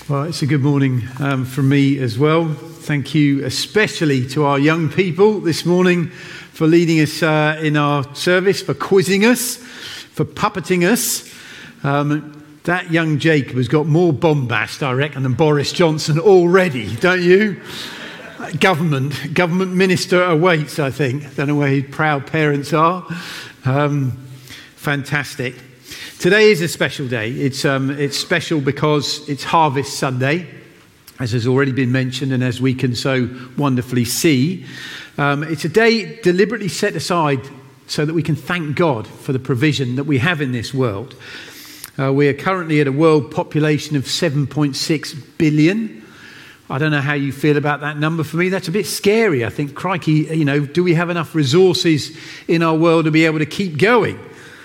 Well, it's a good morning from me as well. Thank you especially to our young people this morning for leading us in our service, for quizzing us, for puppeting us. That young Jacob has got more bombast, I reckon, than Boris Johnson already, don't you? Government minister awaits, I think. Don't know where his proud parents are. Fantastic. Today is a special day. It's special because it's Harvest Sunday, as has already been mentioned and as we can so wonderfully see. It's a day deliberately set aside so that we can thank God for the provision that we have in this world. We are currently at a world population of 7.6 billion. I don't know how you feel about that number. For me, that's a bit scary. I think, crikey, do we have enough resources in our world to be able to keep going?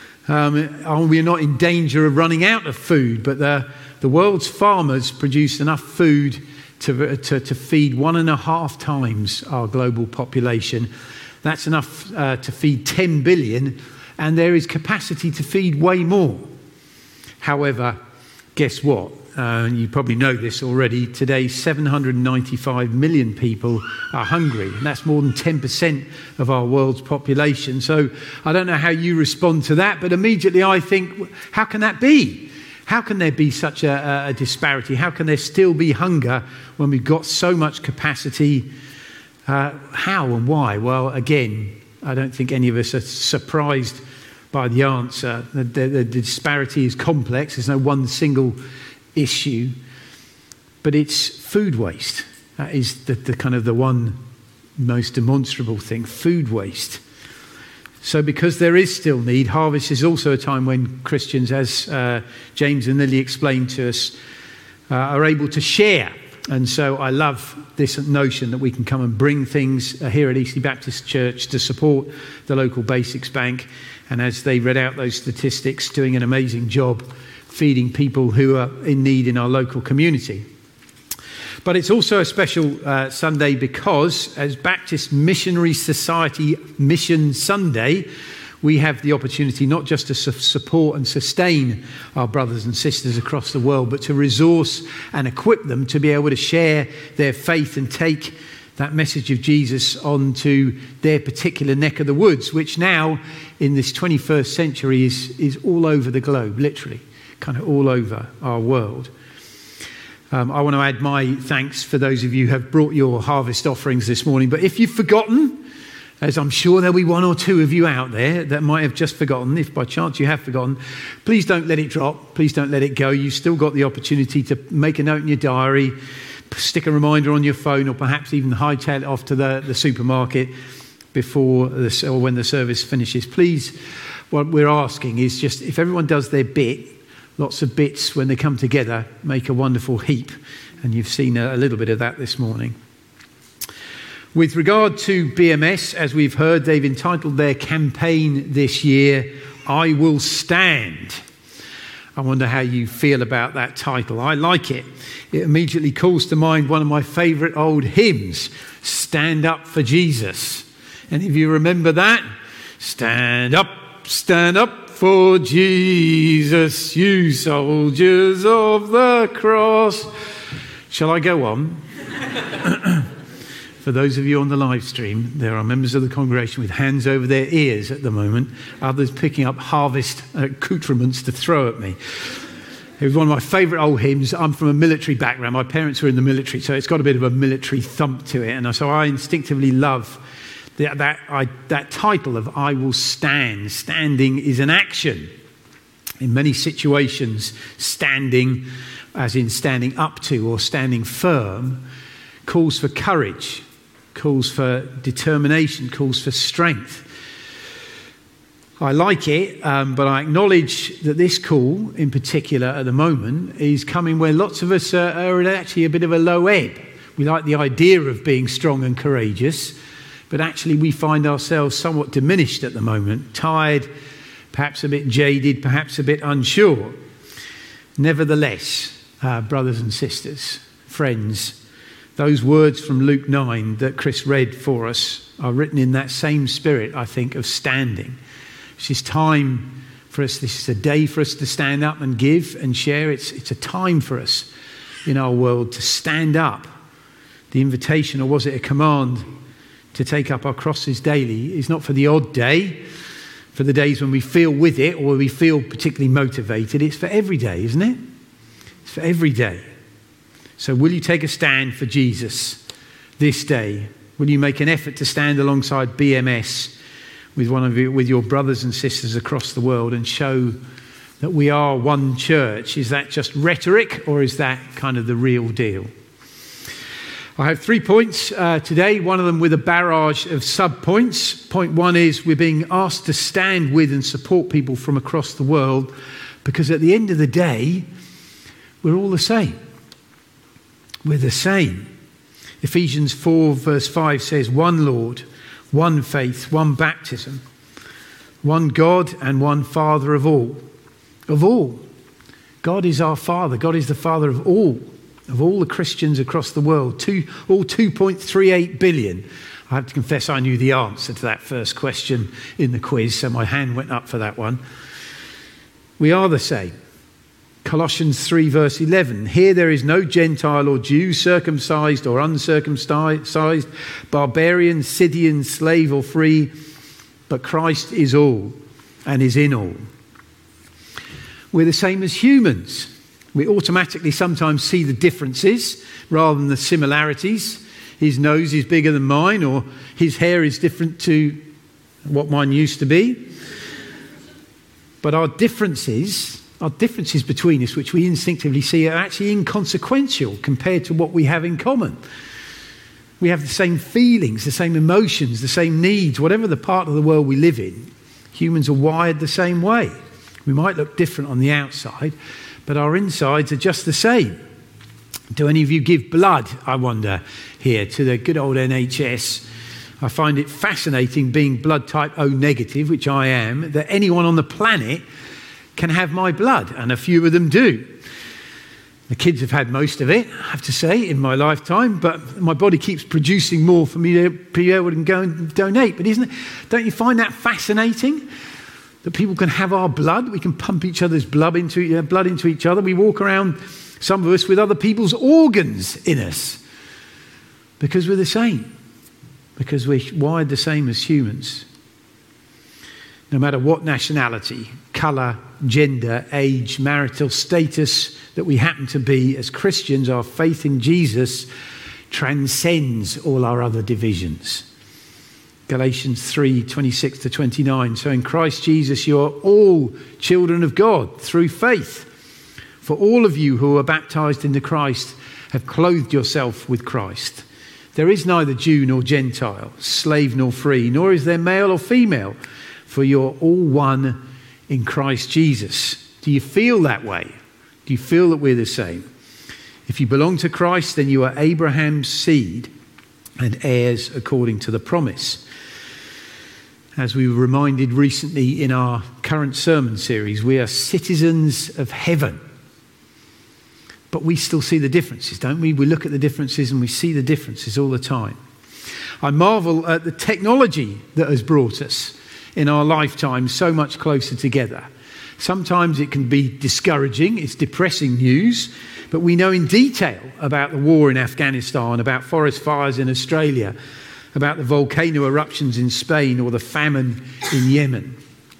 We're not in danger of running out of food, but the world's farmers produce enough food to feed 1.5 times our global population. That's enough to feed 10 billion, and there is capacity to feed way more. However, guess what? You probably know this already. Today, 795 million people are hungry, and that's more than 10% of our world's population. So I don't know how you respond to that, but immediately I think, how can that be? How can there be such a disparity? How can there still be hunger when we've got so much capacity? How and why? Well, again, I don't think any of us are surprised by the answer. The disparity is complex. There's no one single issue, but it's food waste. That is the kind of the one most demonstrable thing, food waste. So because there is still need, harvest is also a time when Christians, as James and Lily explained to us, are able to share. And so I love this notion that we can come and bring things here at Eastleigh Baptist Church to support the local Basics Bank. And as they read out those statistics, doing an amazing job feeding people who are in need in our local community. But it's also a special Sunday because as Baptist Missionary Society Mission Sunday, we have the opportunity not just to support and sustain our brothers and sisters across the world, but to resource and equip them to be able to share their faith and take that message of Jesus onto their particular neck of the woods, which now in this 21st century is all over the globe, literally, kind of all over our world. I want to add my thanks for those of you who have brought your harvest offerings this morning. But if you've forgotten, as I'm sure there'll be one or two of you out there that might have just forgotten, if by chance you have forgotten, please don't let it drop. Please don't let it go. You've still got the opportunity to make a note in your diary, stick a reminder on your phone, or perhaps even hightail it off to the supermarket before or when the service finishes. Please, what we're asking is just if everyone does their bit, lots of bits when they come together make a wonderful heap, and you've seen a little bit of that this morning. With regard to BMS, as we've heard, they've entitled their campaign this year, I Will Stand. I wonder how you feel about that title. I like it. It immediately calls to mind one of my favourite old hymns, Stand Up for Jesus. Any of you remember that? Stand up for Jesus, you soldiers of the cross. Shall I go on? For those of you on the live stream, there are members of the congregation with hands over their ears at the moment, others picking up harvest accoutrements to throw at me. It was one of my favourite old hymns. I'm from a military background. My parents were in the military, so it's got a bit of a military thump to it. And so I instinctively love that title of I Will Stand. Standing is an action. In many situations, standing, as in standing up to or standing firm, calls for courage, calls for determination, calls for strength. I like it, but I acknowledge that this call, in particular at the moment, is coming where lots of us are at actually a bit of a low ebb. We like the idea of being strong and courageous, but actually we find ourselves somewhat diminished at the moment, tired, perhaps a bit jaded, perhaps a bit unsure. Nevertheless, brothers and sisters, friends, those words from Luke 9 that Chris read for us are written in that same spirit, I think, of standing. This is time for us. This is a day for us to stand up and give and share. It's a time for us in our world to stand up. The invitation, or was it a command, to take up our crosses daily is not for the odd day, for the days when we feel with it or we feel particularly motivated. It's for every day, isn't it? It's for every day. So will you take a stand for Jesus this day? Will you make an effort to stand alongside BMS with your brothers and sisters across the world and show that we are one church? Is that just rhetoric, or is that kind of the real deal? I have 3 points today, one of them with a barrage of sub-points. Point 1 is we're being asked to stand with and support people from across the world, because at the end of the day, we're all the same. We're the same. Ephesians 4 verse 5 says, one Lord, one faith, one baptism, one God and one Father of all. Of all. God is our Father. God is the Father of all the Christians across the world. All 2.38 billion. I have to confess I knew the answer to that first question in the quiz, so my hand went up for that one. We are the same. Colossians 3 verse 11. Here there is no Gentile or Jew, circumcised or uncircumcised, barbarian, Scythian, slave or free, but Christ is all and is in all. We're the same as humans. We automatically sometimes see the differences rather than the similarities. His nose is bigger than mine, or his hair is different to what mine used to be. But our differences between us, which we instinctively see, are actually inconsequential compared to what we have in common. We have the same feelings, the same emotions, the same needs, whatever the part of the world we live in. Humans are wired the same way. We might look different on the outside, but our insides are just the same. Do any of you give blood, I wonder, here to the good old NHS? I find it fascinating, being blood type O negative, which I am, that anyone on the planet can have my blood, and a few of them do. The kids have had most of it, I have to say, in my lifetime, but my body keeps producing more for me to be able to go and donate. But don't you find that fascinating? That people can have our blood, we can pump each other's blood into each other. We walk around, some of us, with other people's organs in us, because we're the same, because we're wired the same as humans. No matter what nationality, colour, gender, age, marital status that we happen to be, as Christians, our faith in Jesus transcends all our other divisions. Galatians 3, 26 to 29. So in Christ Jesus you are all children of God through faith. For all of you who are baptized into Christ have clothed yourself with Christ. There is neither Jew nor Gentile, slave nor free, nor is there male or female, for you're all one in Christ Jesus. Do you feel that way? Do you feel that we're the same? If you belong to Christ, then you are Abraham's seed and heirs according to the promise. As we were reminded recently in our current sermon series, we are citizens of heaven. But we still see the differences, don't we? We look at the differences and we see the differences all the time. I marvel at the technology that has brought us in our lifetime so much closer together. Sometimes it can be discouraging, it's depressing news, but we know in detail about the war in Afghanistan, about forest fires in Australia, about the volcano eruptions in Spain or the famine in Yemen.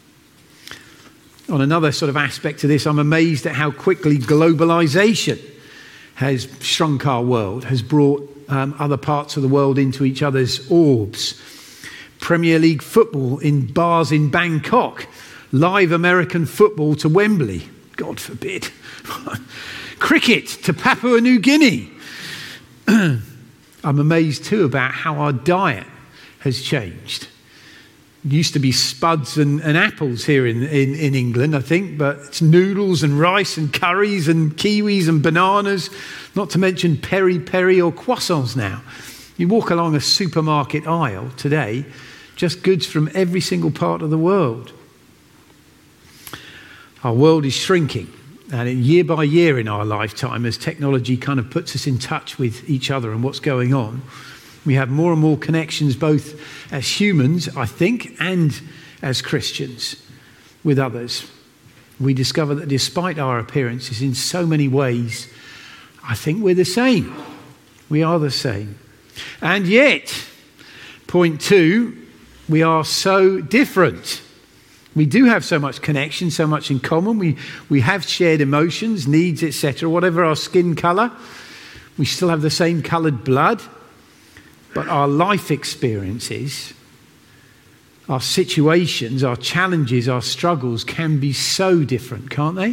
On another sort of aspect to this, I'm amazed at how quickly globalization has shrunk our world, has brought other parts of the world into each other's orbs. Premier League football in bars in Bangkok, live American football to Wembley, God forbid. Cricket to Papua New Guinea. I'm amazed too about how our diet has changed. It used to be spuds and apples here in England, I think, but it's noodles and rice and curries and kiwis and bananas, not to mention peri-peri or croissants now. You walk along a supermarket aisle today, just goods from every single part of the world. Our world is shrinking, and year by year in our lifetime, as technology kind of puts us in touch with each other and what's going on, we have more and more connections, both as humans, I think, and as Christians with others. We discover that despite our appearances, in so many ways, I think we're the same. We are the same. And yet, point 2, we are so different. We do have so much connection, so much in common. We have shared emotions, needs, etc. Whatever our skin colour, we still have the same coloured blood. But our life experiences, our situations, our challenges, our struggles can be so different, can't they?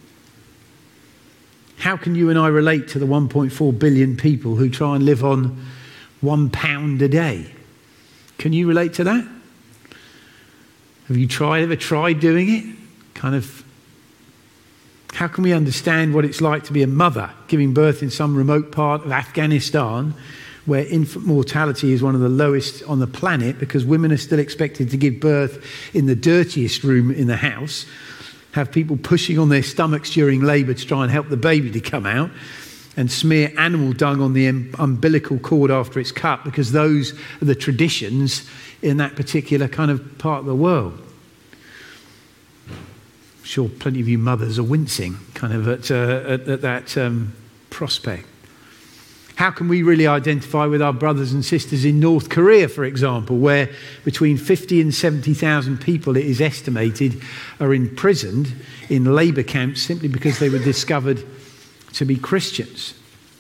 How can you and I relate to the 1.4 billion people who try and live on £1 a day? Can you relate to that? Have you ever tried doing it? How can we understand what it's like to be a mother giving birth in some remote part of Afghanistan where infant mortality is one of the lowest on the planet because women are still expected to give birth in the dirtiest room in the house, have people pushing on their stomachs during labour to try and help the baby to come out, and smear animal dung on the umbilical cord after it's cut because those are the traditions in that particular kind of part of the world. I'm sure plenty of you mothers are wincing kind of at that prospect. How can we really identify with our brothers and sisters in North Korea, for example, where between 50 and 70,000 people, it is estimated, are imprisoned in labour camps simply because they were discovered to be Christians?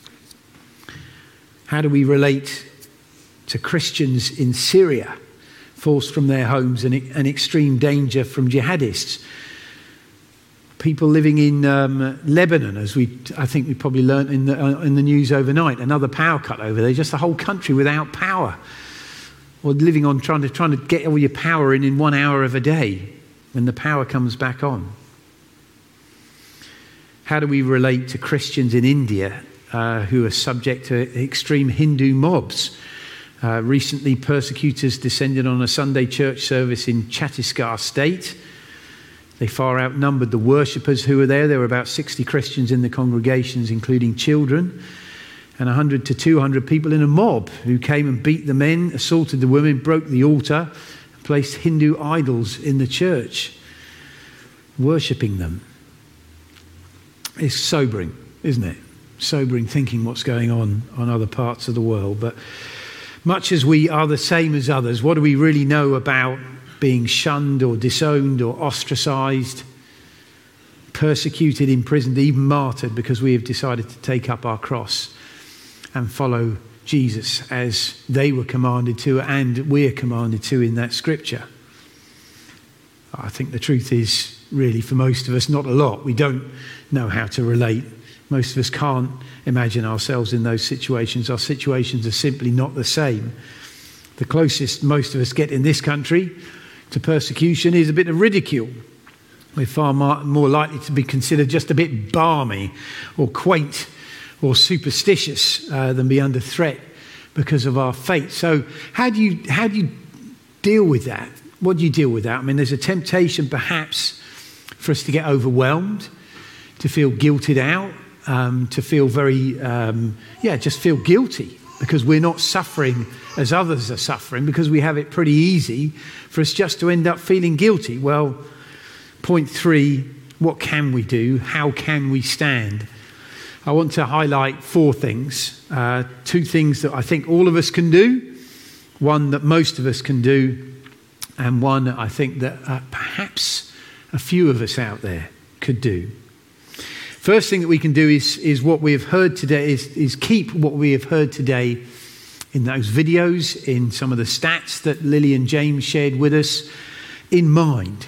How do we relate to Christians in Syria, forced from their homes and in extreme danger from jihadists? People living in Lebanon, as I think we probably learnt in the news overnight, another power cut over there, just a whole country without power, or living on trying to get all your power in 1 hour of a day when the power comes back on. How do we relate to Christians in India who are subject to extreme Hindu mobs? Recently, persecutors descended on a Sunday church service in Chhattisgarh state. They far outnumbered the worshippers who were there. There were about 60 Christians in the congregations, including children, and 100 to 200 people in a mob who came and beat the men, assaulted the women, broke the altar, and placed Hindu idols in the church, worshipping them. It's sobering, isn't it? Sobering thinking what's going on other parts of the world. But much as we are the same as others, what do we really know about being shunned or disowned or ostracised, persecuted, imprisoned, even martyred because we have decided to take up our cross and follow Jesus as they were commanded to and we're commanded to in that scripture? I think the truth is really for most of us not a lot. We don't know how to relate. Most of us can't imagine ourselves in those situations. Our situations are simply not the same. The closest most of us get in this country to persecution is a bit of ridicule. We're far more likely to be considered just a bit balmy or quaint or superstitious than be under threat because of our faith. So how do you deal with that? What do you deal with that? I mean, there's a temptation perhaps for us to get overwhelmed, to feel guilted out, to feel just feel guilty because we're not suffering as others are suffering, because we have it pretty easy for us just to end up feeling guilty. Well, point 3, what can we do? How can we stand? I want to highlight 4 things. 2 things that I think all of us can do, 1 that most of us can do, and 1 I think that perhaps a few of us out there could do. First thing that we can do is what we have heard today, is keep what we have heard today in those videos, in some of the stats that Lily and James shared with us, in mind.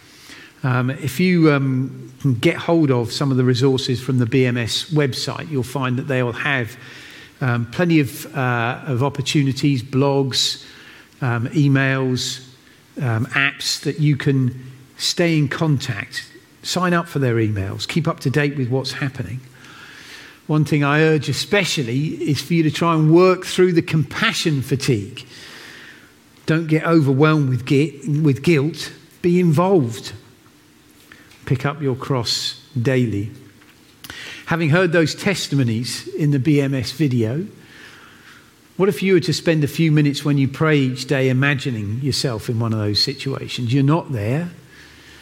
If you can get hold of some of the resources from the BMS website, you'll find that they will have plenty of opportunities, blogs, emails, apps that you can stay in contact. Sign up for their emails. Keep up to date with what's happening. One thing I urge especially is for you to try and work through the compassion fatigue. Don't get overwhelmed with guilt. Be involved. Pick up your cross daily. Having heard those testimonies in the BMS video, what if you were to spend a few minutes when you pray each day imagining yourself in one of those situations? You're not there.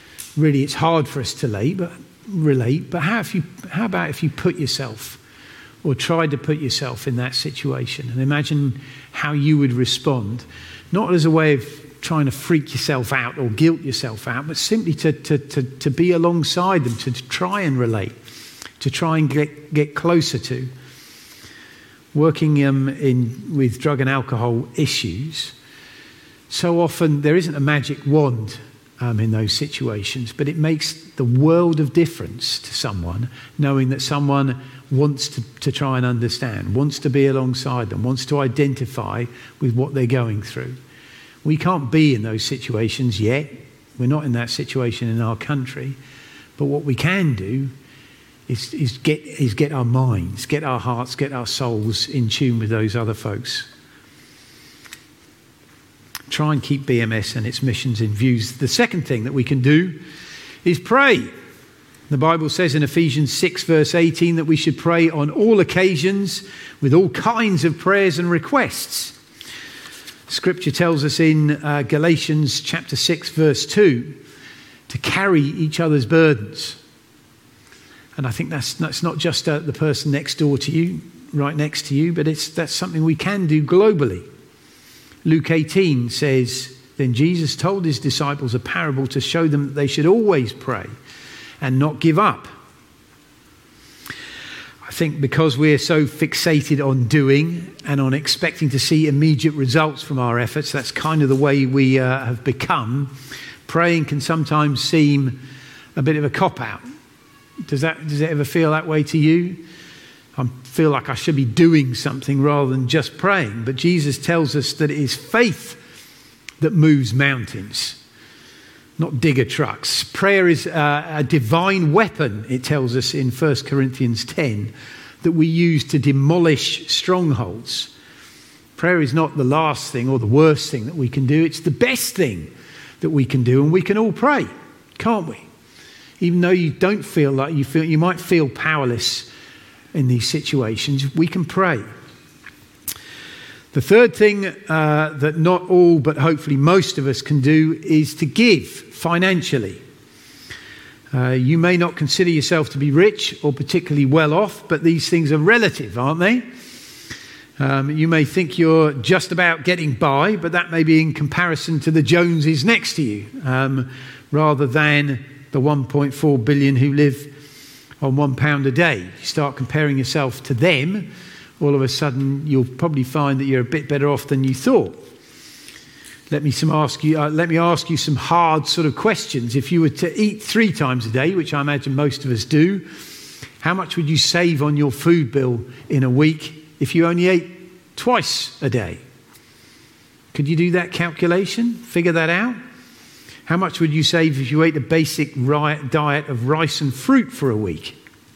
Really, it's hard for us to relate, but how about if you put yourself or tried to put yourself in that situation and imagine how you would respond, not as a way of trying to freak yourself out or guilt yourself out, but simply to be alongside them, to try and relate, to try and get closer to. Working with drug and alcohol issues, so often there isn't a magic wand in those situations, but it makes the world of difference to someone knowing that someone wants to try and understand, wants to be alongside them, wants to identify with what they're going through. We can't be in those situations yet. We're not in that situation in our country. But what we can do is get our minds, get our hearts, get our souls in tune with those other folks. Try and keep BMS and its missions in view. The second thing that we can do is pray. The Bible says in Ephesians 6 verse 18 that we should pray on all occasions with all kinds of prayers and requests. Scripture tells us in Galatians chapter 6 verse 2 to carry each other's burdens. And I think that's not just the person next door to you, right next to you, but that's something we can do globally. Luke 18 says, then Jesus told his disciples a parable to show them that they should always pray and not give up. I think because we're so fixated on doing and on expecting to see immediate results from our efforts, that's kind of the way we have become. Praying can sometimes seem a bit of a cop-out. Does it ever feel that way to you? I feel like I should be doing something rather than just praying. But Jesus tells us that it is faith that moves mountains, not digger trucks. Prayer is a divine weapon, it tells us in 1 Corinthians 10, that we use to demolish strongholds. Prayer is not the last thing or the worst thing that we can do. It's the best thing that we can do, and we can all pray, can't we? Even though you don't feel like you might feel powerless in these situations, we can pray. The third thing that not all, but hopefully most of us can do is to give financially. You may not consider yourself to be rich or particularly well off, but these things are relative, aren't they? You may think you're just about getting by, but that may be in comparison to the Joneses next to you, rather than the 1.4 billion who live on £1 a day. You start comparing yourself to them, all of a sudden you'll probably find that you're a bit better off than you thought. Let me ask you some hard sort of questions. If you were to eat 3 times a day, which I imagine most of us do, how much would you save on your food bill in a week if you only ate twice a day? Could you do that calculation? Figure that out? How much would you save if you ate a basic diet of rice and fruit for a week?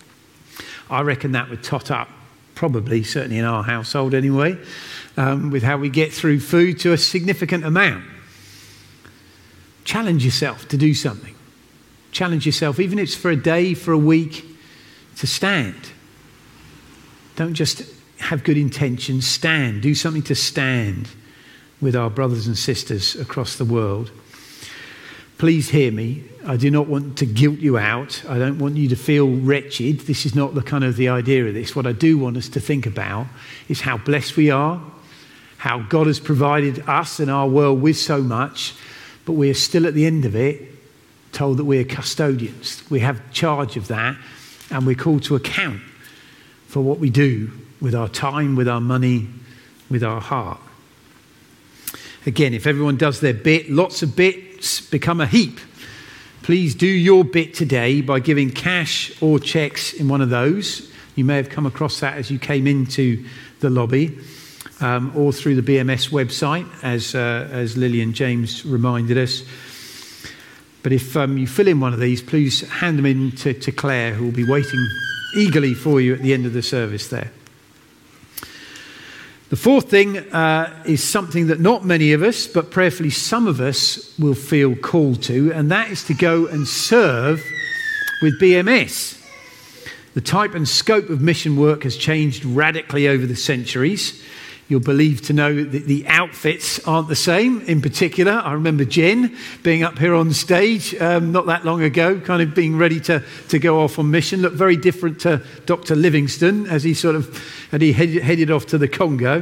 I reckon that would tot up, probably, certainly in our household anyway, with how we get through food, to a significant amount. Challenge yourself to do something. Challenge yourself, even if it's for a day, for a week, to stand. Don't just have good intentions, stand. Do something to stand with our brothers and sisters across the world. Please hear me. I do not want to guilt you out. I don't want you to feel wretched. This is not the idea of this. What I do want us to think about is how blessed we are, how God has provided us and our world with so much, but we are still at the end of it told that we are custodians. We have charge of that, and we're called to account for what we do with our time, with our money, with our heart. Again, if everyone does their bit, lots of bits become a heap. Please do your bit today by giving cash or checks in one of those. You may have come across that as you came into the lobby, or through the BMS website, as Lily and James reminded us. But if you fill in one of these, please hand them in to Claire, who will be waiting eagerly for you at the end of the service there. The fourth thing is something that not many of us, but prayerfully some of us, will feel called to, and that is to go and serve with BMS. The type and scope of mission work has changed radically over the centuries. You'll believe to know that the outfits aren't the same. In particular, I remember Jen being up here on stage not that long ago, kind of being ready to go off on mission. Looked very different to Dr. Livingston as he headed off to the Congo.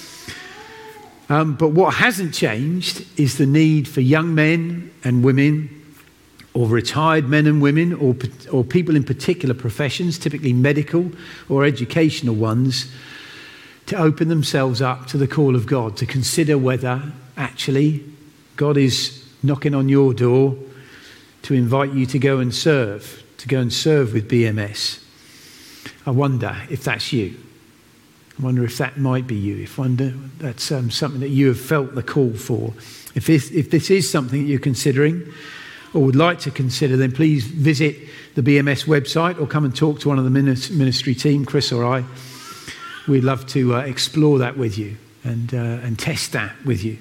But what hasn't changed is the need for young men and women, or retired men and women, or people in particular professions, typically medical or educational ones, to open themselves up to the call of God, to consider whether actually God is knocking on your door to invite you to go and serve with BMS. I wonder if that's you. I wonder if that might be you. That's something that you have felt the call for. If this is something that you're considering or would like to consider, then please visit the BMS website or come and talk to one of the ministry team, Chris or I. We'd love to explore that with you and test that with you.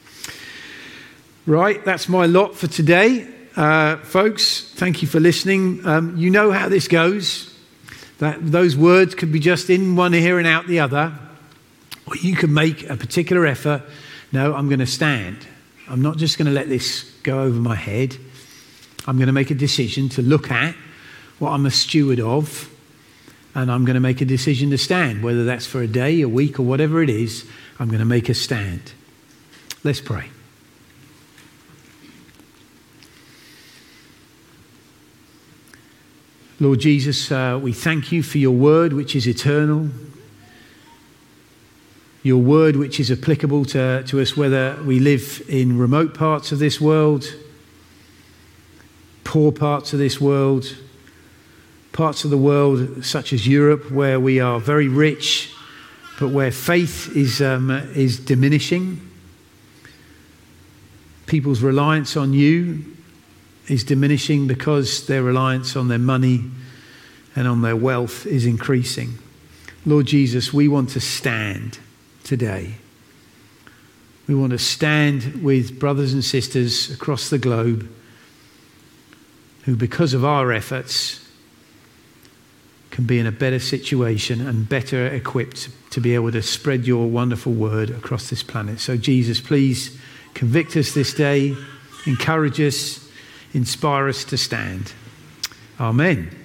Right, that's my lot for today. Folks, thank you for listening. You know how this goes. Those words could be just in one ear and out the other. Or you can make a particular effort. No, I'm going to stand. I'm not just going to let this go over my head. I'm going to make a decision to look at what I'm a steward of. And I'm going to make a decision to stand, whether that's for a day, a week, or whatever it is. I'm going to make a stand. Let's pray. Lord Jesus, we thank you for your word, which is eternal. Your word, which is applicable to us, whether we live in remote parts of this world, poor parts of this world, parts of the world such as Europe, where we are very rich, but where faith is diminishing. People's reliance on you is diminishing because their reliance on their money and on their wealth is increasing. Lord Jesus, we want to stand today. We want to stand with brothers and sisters across the globe who, because of our efforts, can be in a better situation and better equipped to be able to spread your wonderful word across this planet. So Jesus, please convict us this day, encourage us, inspire us to stand. Amen.